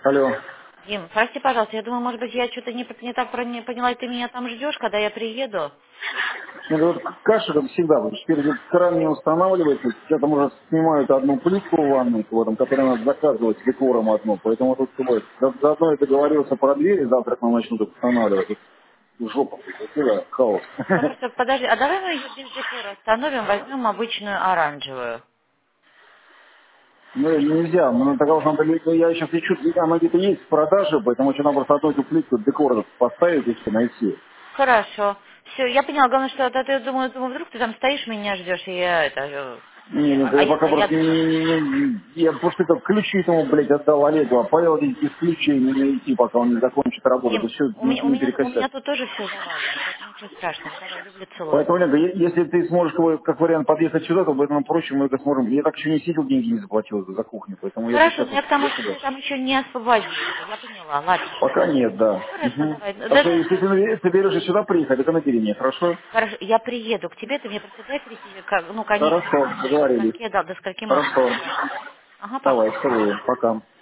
Алло. Дим, прости, пожалуйста, я думаю, может быть, я что-то не так поняла, и ты меня там ждешь, когда я приеду. Нет, вот каша, как всегда, вот теперь вот кран не устанавливается, сейчас там уже снимают одну плитку в ванной, вот, которую надо заказывать декором одну, поэтому тут как бы, заодно я договорился про двери, завтра к нам начнут их устанавливать. Тут жопа, такая, хаос. Ну просто подожди, а давай мы ее без декора остановим, возьмем обычную оранжевую. Ну, нельзя, ну, так надо, я сейчас ищу, она где-то есть в продаже, поэтому еще надо просто одну эту плитку декора поставить и все найти. Хорошо. Все, я поняла, главное, что ты думаю, вдруг ты там стоишь, меня ждешь, и я это... Не, ну, я пока а я просто я просто это ключи этому, блядь, отдал Олегу, а Павел эти без ключей не найти, пока он не закончит работу. Это Дим, все у меня, у не меня, у перекосят. меня тут тоже все завалено, поэтому ничего страшного. Давай, люблю, целую. Поэтому, Ленка, если ты сможешь, как вариант, подъехать сюда, то будет нам проще, мы это сможем. Я так еще не сидел, деньги не заплатил за кухню, поэтому я Хорошо, сейчас но вот я к тому, что сюда. ты там еще не освободился. Я поняла, ладно. Пока нет, да. Хорошо, Угу. давай. Так что Даже если если... ты соберешься сюда приехать, это набери меня, хорошо? Хорошо, я приеду к тебе, ты мне просто дай прийти, ну, конечный Хорошо, адрес, до договорились. скольки, да, до скольки могу Хорошо. приехать. Ага, пока. Давай, целую. Пока.